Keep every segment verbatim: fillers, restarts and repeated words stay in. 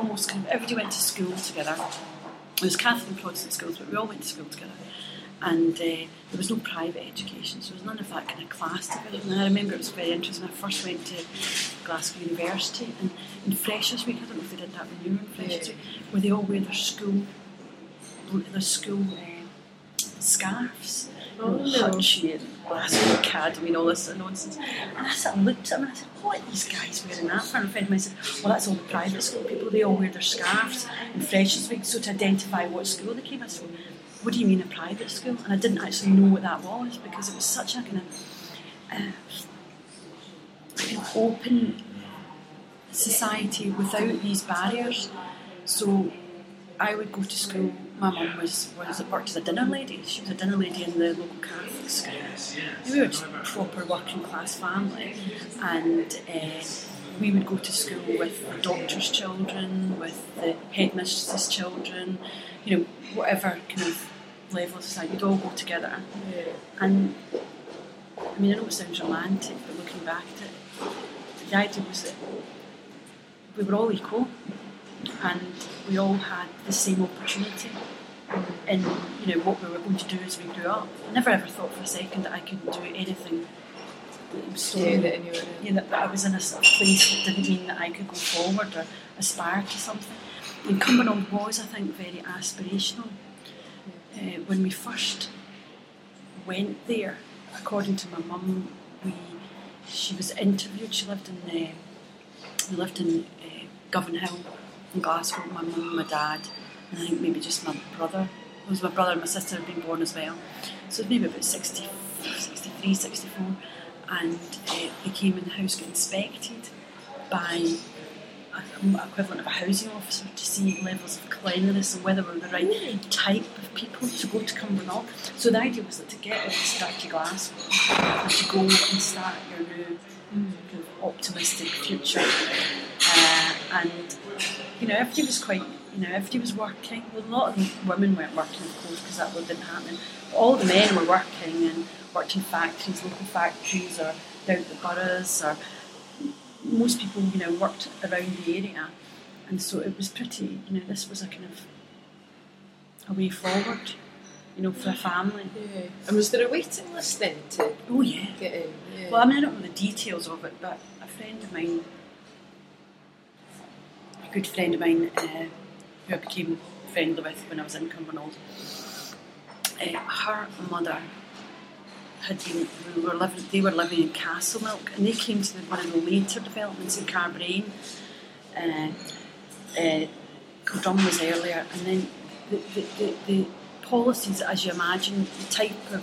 almost kind of, everybody went to school together. It was Catholic and Protestant schools, but we all went to school together. And uh, there was no private education, so there was none of that kind of class division. And I remember it was very interesting. I first went to Glasgow University, and in Freshers' Week, I don't know if they did that when you were in Freshers' Week, where they all wear their school, their school uh, scarves. Oh, no. Hutchie and Glasgow Academy and all this sort of nonsense. And I sort of looked at them and I said, what are these guys wearing that for? And a friend of mine said, well, that's all the private school people, they all wear their scarves in Freshers' Week, so to identify what school they came. I said, what do you mean a private school? And I didn't actually know what that was, because it was such a kind of, uh, kind of open society without these barriers. So I would go to school. My mum was, was worked as a dinner lady. She was a dinner lady in the local Catholic school. We were just a proper working class family, and uh, we would go to school with the doctor's children, with the headmistress's children, you know, whatever kind of level of society. We'd all go together. And I mean, I know it sounds romantic, but looking back at it, the idea was that we were all equal, and we all had the same opportunity in, you know, what we were going to do as we grew up. I never ever thought for a second that I couldn't do anything that was so, yeah, that, anyway. yeah, that, that I was in a sort of place that didn't mean that I could go forward or aspire to something. And Cumbernauld was, I think, very aspirational. Uh, when we first went there, according to my mum, we she was interviewed. She lived in uh, we lived in uh, Govanhill in Glasgow. My mum, my dad, and I think maybe just my brother. It was my brother and my sister had been born as well. So it was maybe about sixty, sixty-three, sixty-four, and uh, they came in the house, got inspected by a equivalent of a housing officer to see levels of cleanliness and whether we were the right type of people to go to Cumbernauld. So the idea was that to get out of dirty Glasgow, to go and start your new mm, kind of optimistic future. Uh, and you know, everybody was quite, you know, everybody was working. Well, a lot of the women weren't working, of course, because that didn't happen. But all the men were working and worked in factories, local factories, or down at the boroughs, or most people, you know, worked around the area, and so it was pretty, you know, this was a kind of a way forward, you know, for a family. Yeah. And was there a waiting list then to oh, yeah. get in? Yeah. Well, I mean, I don't know the details of it, but a friend of mine, a good friend of mine, uh, who I became friendly with when I was in Cumbernauld, uh, her mother had been, we were living, they were living in Castlemilk, and they came to the, one of the later developments in Carbrain. Uh, uh, Cildrum was earlier, and then the, the, the, the policies, as you imagine, the type of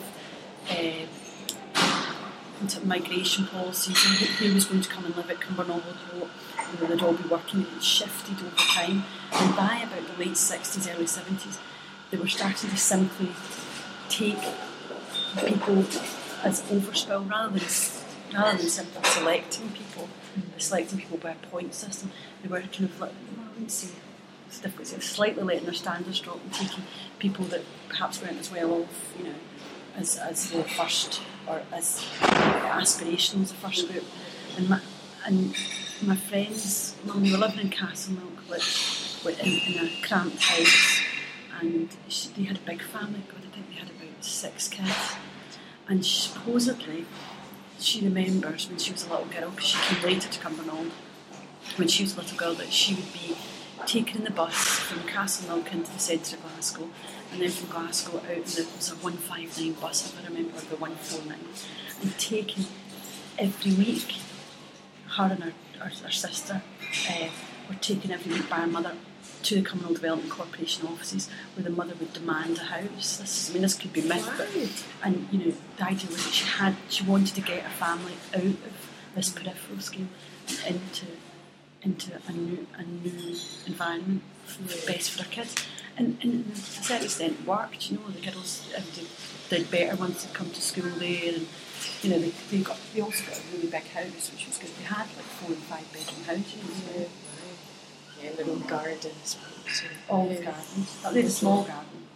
uh, migration policies, and who was going to come and live at Cumbernauld, you know, they'd all be working, it shifted over time, and by about the late sixties, early seventies, they were starting to simply take people as overspill rather than rather than simply selecting people, mm-hmm. selecting people by a point system. They were kind of like, well, I wouldn't say it's difficult to say, slightly letting their standards drop and taking people that perhaps weren't as well off, you know, as as the first, or as aspirational as the first group. And my and my friends, when we were living in Castlemilk, with, with in, in a cramped house, and she, they had a big family. God, I think they had about six kids. And supposedly, she remembers when she was a little girl, because she came later to Cumbernauld, when she was a little girl, that she would be taken in the bus from Castlemilk into the centre of Glasgow, and then from Glasgow out, and there was a one five nine bus, if I remember, or the one four nine, and taken every week. Her and her, her, her sister uh, were taken every week by her mother to the Cumbernauld Development Corporation offices, where the mother would demand a house. This, I mean, this could be myth, wow. but, and you know, the idea was that she had, she wanted to get her family out of this peripheral scheme and into into a new a new environment, for, best for her kids. And, and to a certain extent, it worked. You know, the girls did better once they come to school there, and you know, they they got they also got a really big house, which was good. They had like four and five bedroom houses. Yeah. Yeah, their own gardens. All the gardens. They had a small garden,